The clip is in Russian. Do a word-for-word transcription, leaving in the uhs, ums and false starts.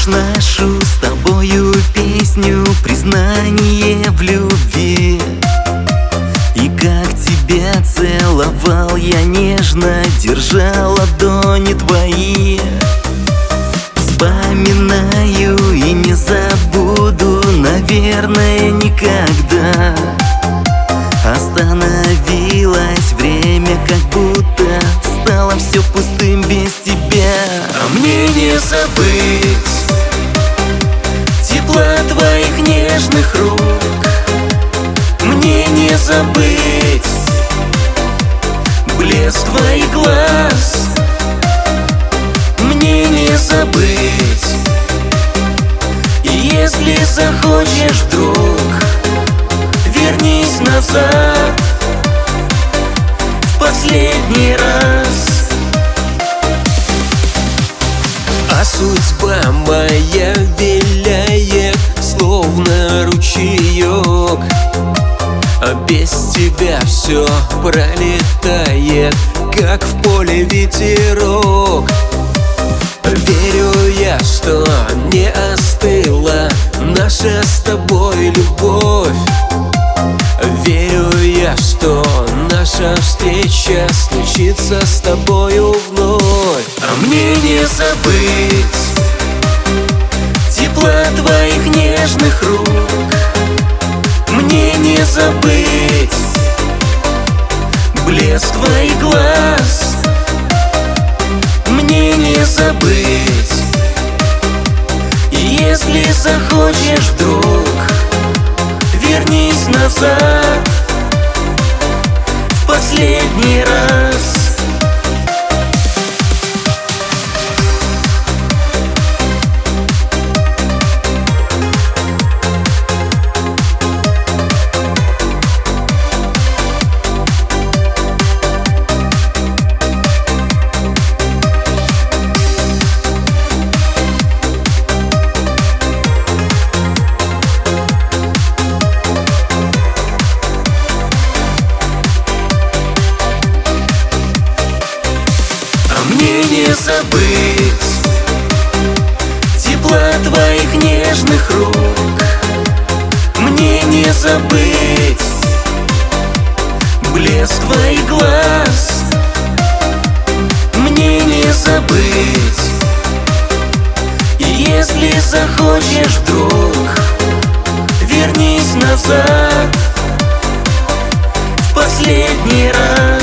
нашу с тобою песню признание в любви. И как тебя целовал я нежно, держа ладони твои. Вспоминаю и не забуду, наверное, никогда. Остановилось время, как будто стало все пустым без тебя. А мне не забыть тепла твоих нежных рук, мне не забыть блеск твоих глаз, мне не забыть. И если захочешь вдруг, вернись назад в последний раз. А судьба моя виляет, словно ручеек, а без тебя все пролетает, как в поле ветерок. Верю я, что не остыла наша с тобой любовь. Верю я, что наша встреча случится с тобою вновь. А мне не забыть тепла твоих нежных рук, мне не забыть блеск твоих глаз, мне не забыть. И если захочешь вдруг, вернись назад в последний раз. Мне не забыть тепла твоих нежных рук, мне не забыть блеск твоих глаз, мне не забыть. И если захочешь вдруг, вернись назад в последний раз.